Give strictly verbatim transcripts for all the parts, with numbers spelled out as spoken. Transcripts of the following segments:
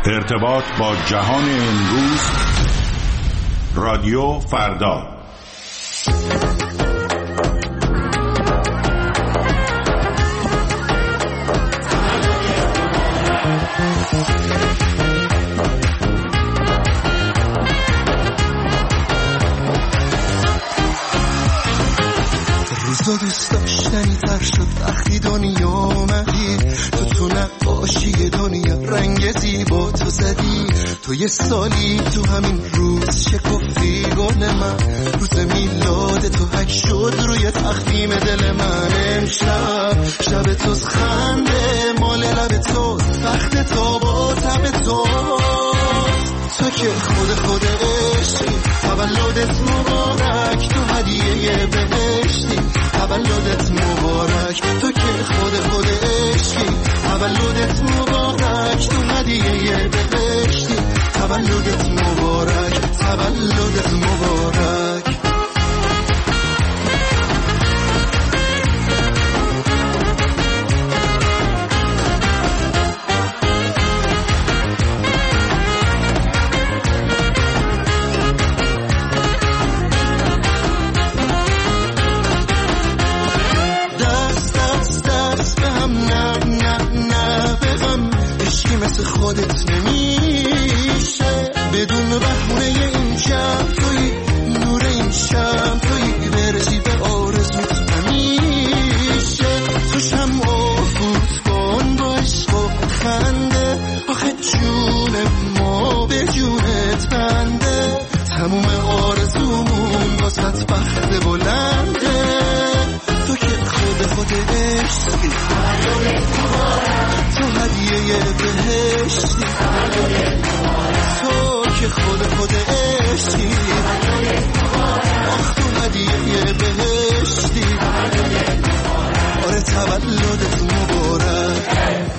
ارتباط با جهان امروز، رادیو فردا. روزا دوست داشتنی تر شد وقتی دنیا اومدی، تو تو نقاشی دنیا رنگ زیبا تو زدی. تو یه سالی تو همین روز شکفتی گل من، روز میلاد تو حک شد روی تخمیم دل من. امشب شب توز خنده مال لب تو، وقت تو با تب تو، تو که خود خود عشقی. تولدت مبارک تو هدیه بهشتی، تولدت مبارک تو که خود خود عشقی. تولدت مبارک تو هدیه بهشتی، تولدت مبارک، تولدت مبارک. خودت نمیشه بدون بهونه این شب توی نور این شب توی برسی به آرزوت همیشه. تو شمع و فوتبان با عشق و خنده، آخه جون ما به جونت بنده. تموم آرزومون واسه بخت بلنده، تو که خود خود عشقی. تو هدیه بهشتی، تو که خود خود عشقی. آخ تو هدیه بهشتی، آره تولدت مبارک.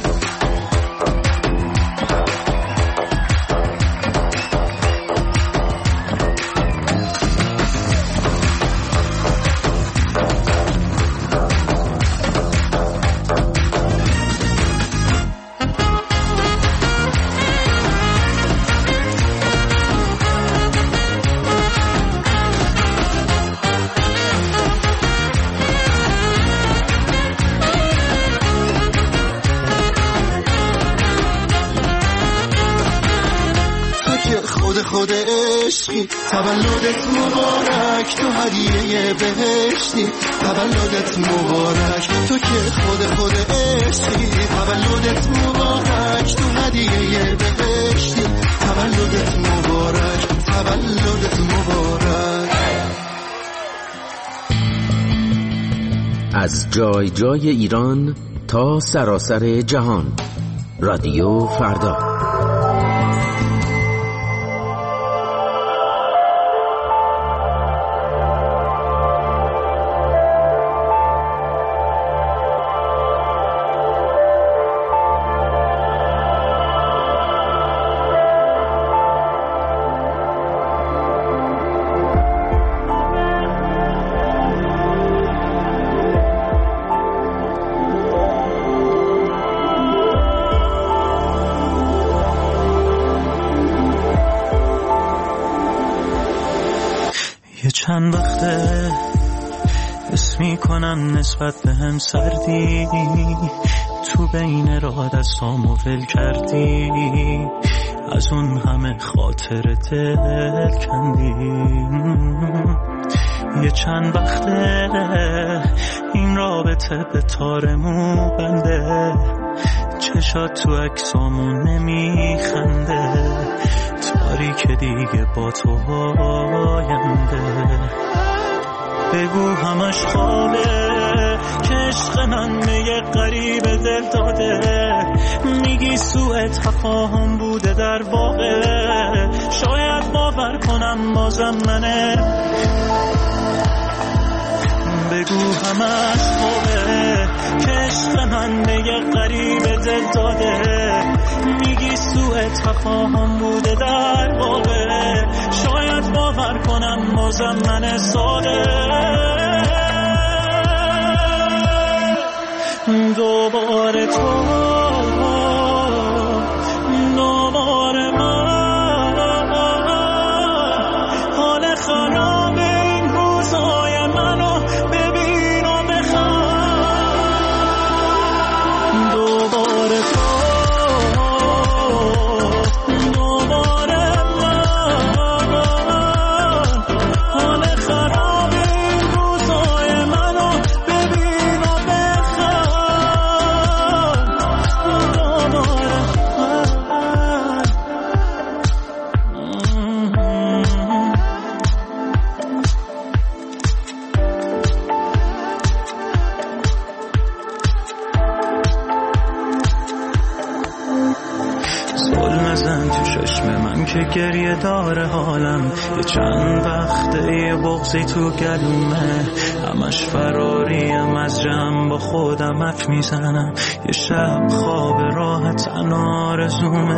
خود عشقی. تولدت مبارک تو هدیه بهشتی، تولدت مبارک تو که خود خود عشقی. تولدت مبارک تو هدیه بهشتی، تولدت مبارک، تولدت مبارک. از جای جای ایران تا سراسر جهان، رادیو فردا. چند وقته حس میکنم نسبت به هم سردی، تو بین راه دستامو ول کردی، از اون همه خاطر دل کندی. یه چند وقته این رابطه به تارمو بنده، چشات تو عکسامون نمیخنده، تاریک دیگه با تو آینده. بگو همش خوابه که عشق من به یه غریب دل داده، میگی سوء تفاهم بوده در واقع، شاید باور کنم بازم منه. بگو همش خوابه که عشق من به یه غریب دل داده، میگی سوء تفاهم بوده در واقع، شاید باور کنم بازم من ساده. دوباره تو دوباره که گریه داره حالم، یه چند وقته یه بغضی تو گلومه، همش فراریم از جمع با خودم حرف میزنم، یه شب خواب راحت آرزومه.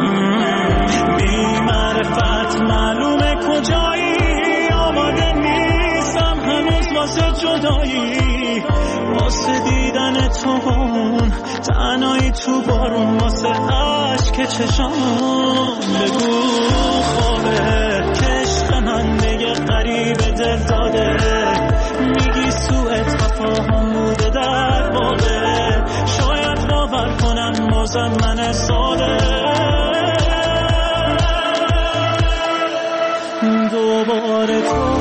بی معرفت معلومه کجایی، آماده نیستم هنوز واسه جدایی، واسه دیدن تو اون تنهایی تو بارون، واسه عشق چشام بگو خوابه که عشق من دیگه قریب دل داده، میگی سوء تفاهم بوده در واقع، شاید باور کنم بازم من ساده. دوباره تو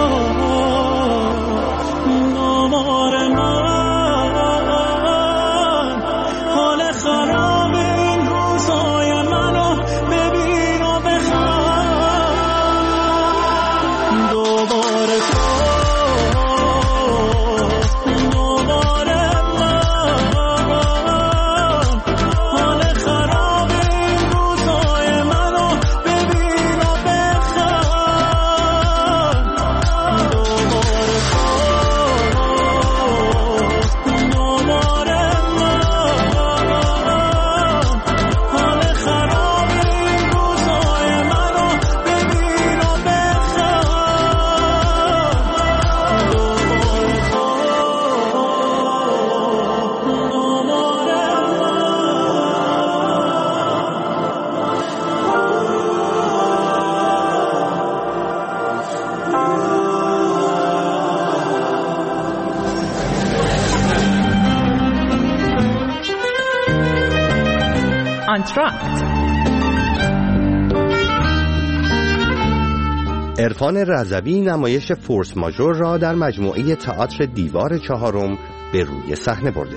دوباره من، حال خراب این روزای منو ببین و بخوام. دوباره تو دوباره من، حال خراب این روزای منو ببین و بخوام. دوباره تو دوباره من، حال خراب این روزای منو ببین و بخوام. دوباره تو آنتراکت. عرفان رضوی نمایش فورس ماژور را در مجموعه تئاتر دیوار چهارم به روی صحنه برده.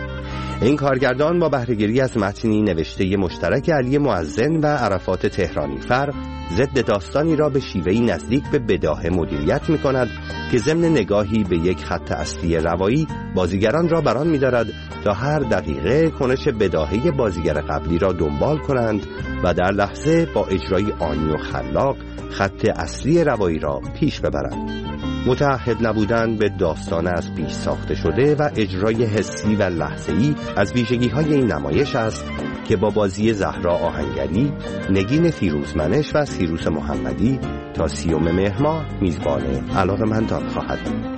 این کارگردان با بهره‌گیری از متنی نوشته مشترک علی معزن و عرفات تهرانی فر، ضد داستانی را به شیوهی نزدیک به بداهه مدیریت می کند که ضمن نگاهی به یک خط اصلی روایی بازیگران را بران می دارد تا هر دقیقه کنش بداهه بازیگر قبلی را دنبال کنند و در لحظه با اجرای آنی و خلاق خط اصلی روایی را پیش ببرند. متعهد نبودن به داستان از پیش ساخته شده و اجرای حسی و لحظه‌ای از ویژگی‌های این نمایش است که با بازی زهرا آهنگری، نگین فیروزمنش و سیروس محمدی تا سیوم مهر ماه میزبان علاقه‌مندان خواهد بود.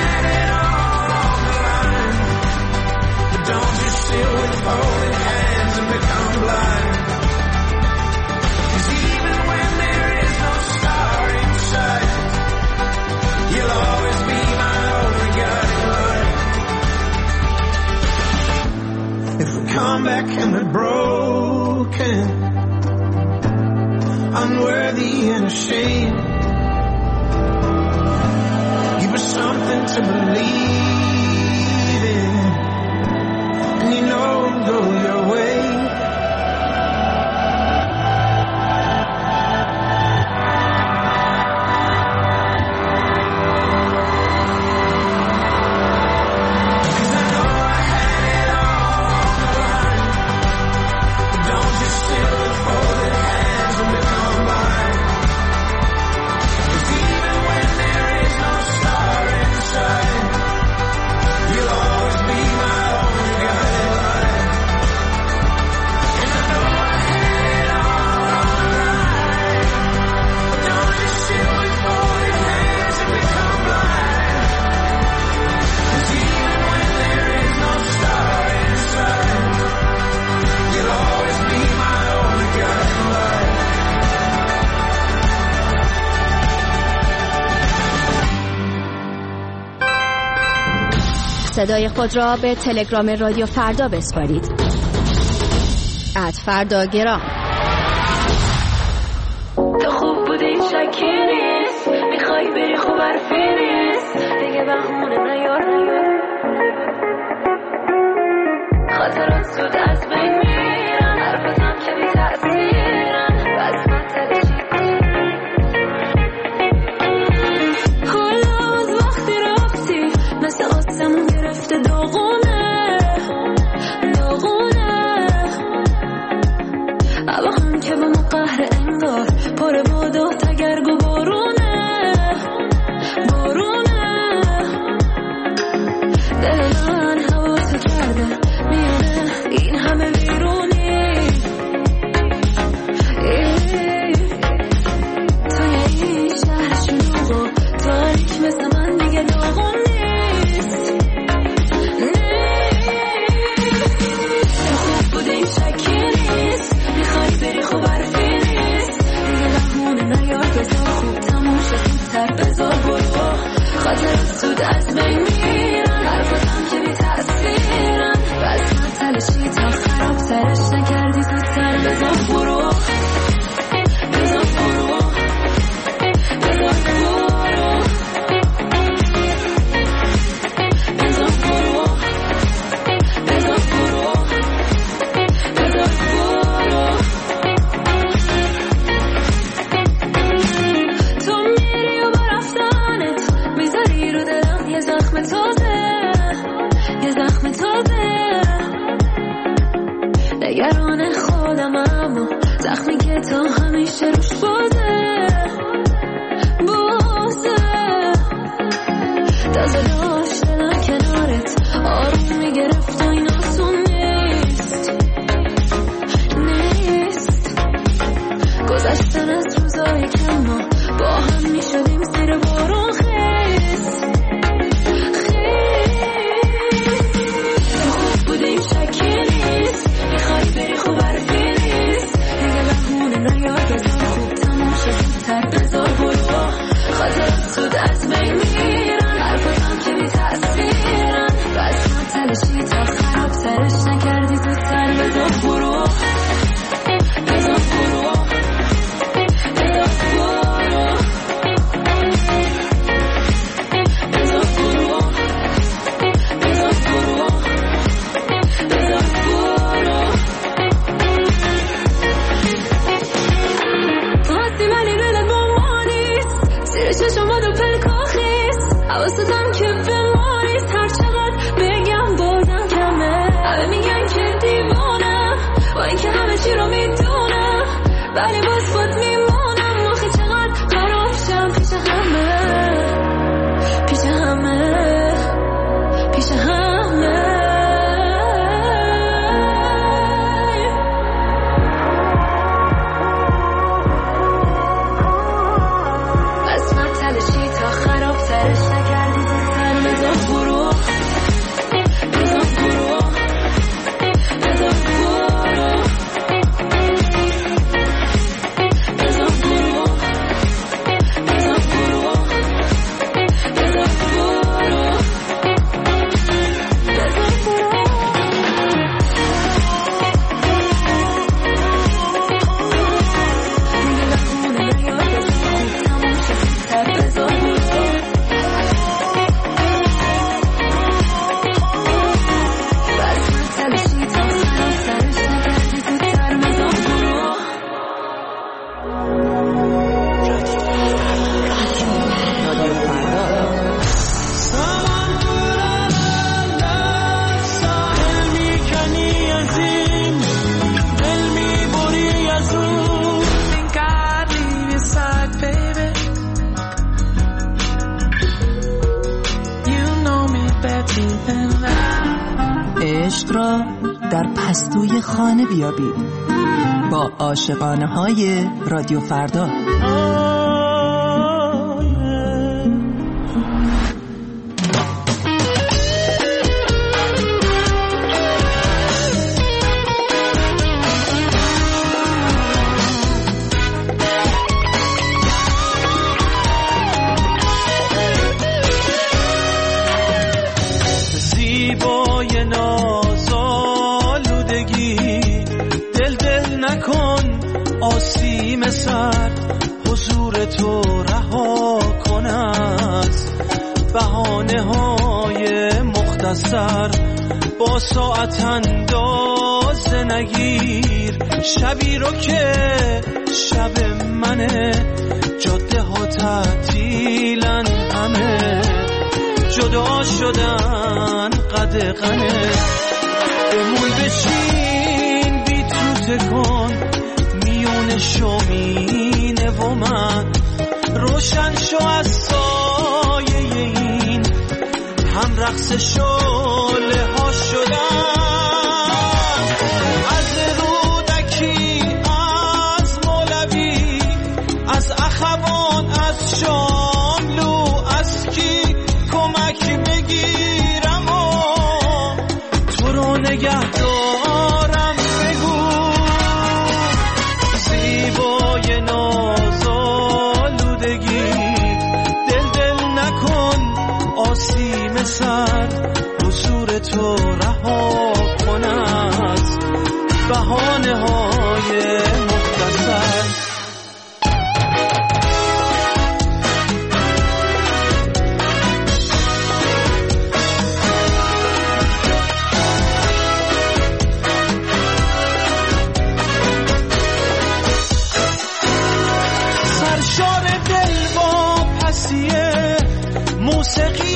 Don't just sit with folded hands come back and we're broken, unworthy and ashamed. Give us something to believe in, and you know it'll go your way. صدای خود را به تلگرام رادیو فردا بسپارید. ات فردا گرام. تو خوب بودی شکی نیست، میخوای بری خوب حرفی نیست، دیگه بهونه نیار نیار. خاطرات زود از بین میرن، حرفتم که بی تأثیرن، بس من تلشی کل از وقتی رفتی مثل آسمون گرفته داغونه داغونه. اما هم که با ما قهر انگار پر باد و تگرگ و بارونه بارونه. دل من هوا تو کرده میونه این همه بیرونی، توی این شهر شلوغ و تاریک مثل من دیگه داغون نیست. خوب بودی شکی نیست، میخوای بری خوب حرفی نیست، دیگه بهونه نیار بذار خوب تموم شد زودتر بذار برو. خاطرات زود از بین میرن، حرفتم که بی تأثیرن، بس من تلشی تا خراب ترش نکردی زودتر بذار برو بذار برو بذار برو بذار برو بذار برو بذار برو. تو میری و با رفتنت میذاری رو دلم یه زخم تازه یه زخم تازه. نگران خودم اما زخمی که تا همیشه روش بازه بازه. تازه داشت دلم کنارت آروم میگرفت و این آسون نیست نیست. گذشتن از روزای کم ما با هم میشدیم زیر بارون خیست خیست. خوب بودیم شکی نیست، میخوای بری خوب حرفی نیست، دیگه بهونه نیار بذار خوب تموم شد زودتر بذار برو. خاطرات زود از بین میرن، حرفتم که بی عشق را در پستوی خانه بیابید با عاشقانه های رادیو فردا. آسیم سر حضور تو رها کن از بهانه های مختصر، با ساعت اندازه نگیر شبی رو که شب منه، جاده ها تعطیلن همه، جدا شدن قدغنه، بمون بشین بی تو تکن میون شومینه و من، روشن شو از سایه این هم رقص شعله ها شدن، از رودکی از مولوی از اخوان از شاملو، از کی کمک بگیرم و تو رو نگه دارم، بگو زیبای نازآلودگی، دل دل نکن آسیم سر حضور تو رها کن از بهانه های مختصر. موسیقی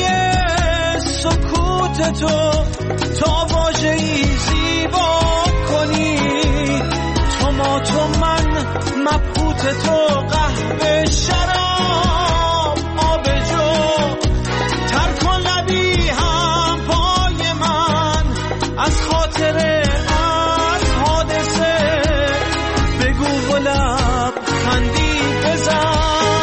سکوت تو تا واژه‌ای زیبا کنی، تو ما تو من مبهوت تو، قهوه شراب آب جو، تر کن لبی هم پای من از خاطره از حادثه، بگو و لب خندی بزن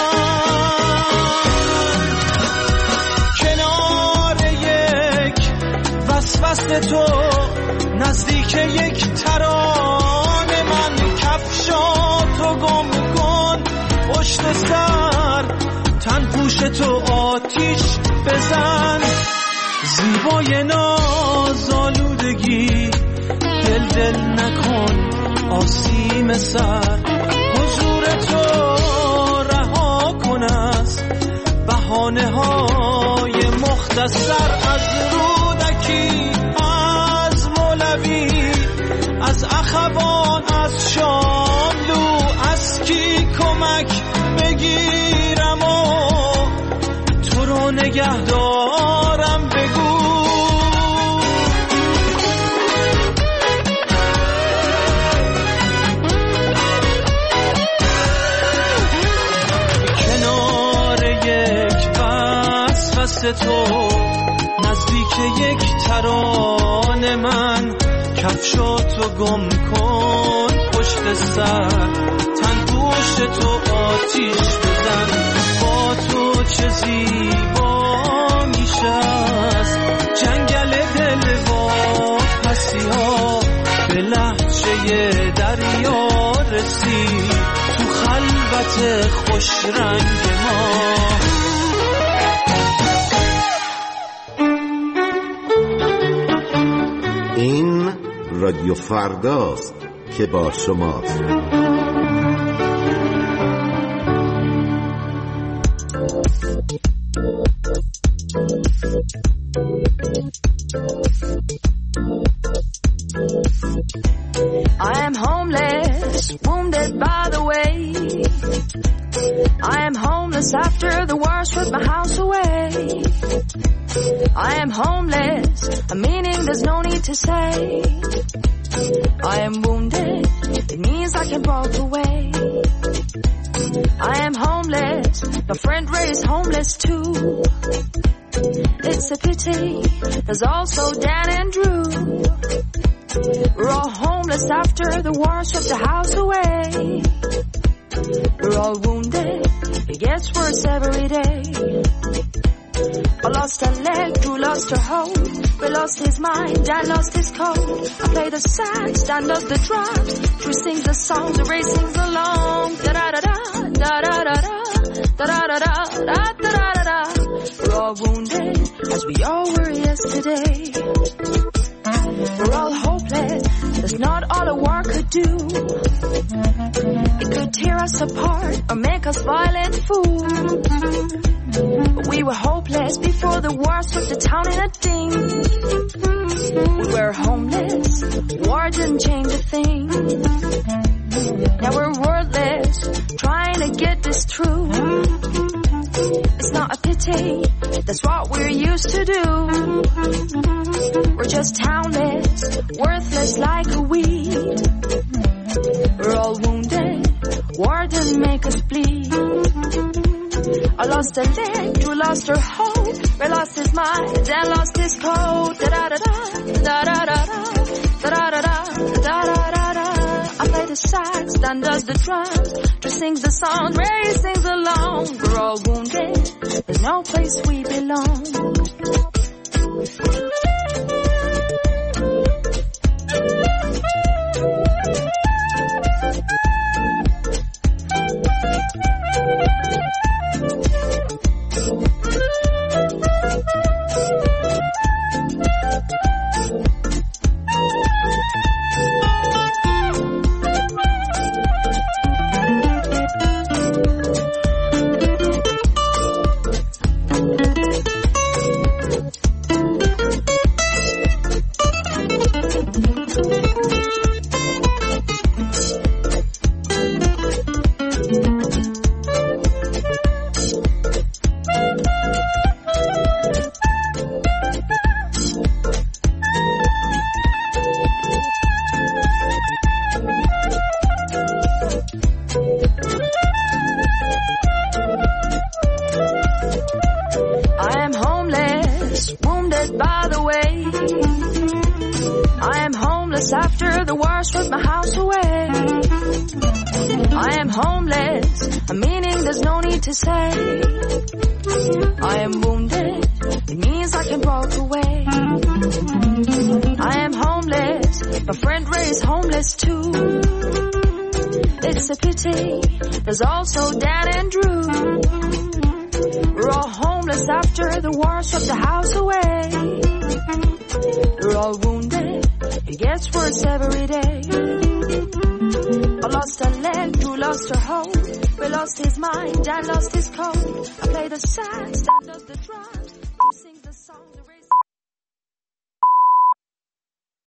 وسط تو، نزدیک یک ترانه من، کفشاتو گم کن پشت سر، تن پوش تو آتیش بزن، زیبای نازآلودگی، دل دل نکن آسیم سر حضور تو رها کن از بهانه های مختصر، از رودکی از مولوی از اخوان از شاملو، از کی کمک بگیرم و تو رو نگه دارم، بگو کنار یک وسوسه تو، نزدیک یک ترانه من، کفشاتو گم کن پشت سر، تن پوش تو آتیش بزن، با تو چه زیبا میشه از جنگل دل و پسی ها، به لهجه دریا رسید تو خلوت خوش رنگ ما. این رادیو فرداست که با شماست. I am homeless, wounded by the way. I am homeless after the war stripped my house away. I am homeless, a meaning there's no need to say. I am wounded, it means I can walk away. I am homeless, my friend Ray is homeless too. It's a pity, there's also Dan and Drew. homeless after the war swept the house away. We're all wounded, it gets worse every day. I lost a leg, Drew lost her hope. Ray lost his mind, Dan lost his coat. I play the sax, Dan does the drums. Drew sings the songs, Ray sings along. Da-da-da-da, da-da-da-da, da-da-da-da, da-da-da-da. We're all wounded, as we all were yesterday. We're all hopeless, that's not all a war could do. It could tear us apart or make us violent fools. But we were hopeless before the war swept the town in a ding. We were homeless, war didn't change a thing. Now we're wordless, trying to get this through. It's not a pity, that's what we're used to do. We're just townless, worthless like a weed. We're all wounded, war didn't make us bleed. I lost a leg, you lost her hope. Ray lost his mind, Dan lost his coat. Da-da-da-da, da-da-da-da, da-da-da-da, da-da-da-da. I play the sax, Dan does the drums. Drew sings the songs, Ray sings along. We're all wounded, there's no place we belong. After the war swept my house away, I am homeless, a meaning there's no need to say. I am wounded, it means I can walk away. I am homeless, my friend Ray is homeless too. It's a pity, there's also Dan and Drew. We're all homeless after the war swept the house away. We're all wounded, it gets worse every day. I lost a leg, Drew lost her hope. Ray lost his mind, Dan lost his coat. I play the sax, Dan does the drums. He sings the songs.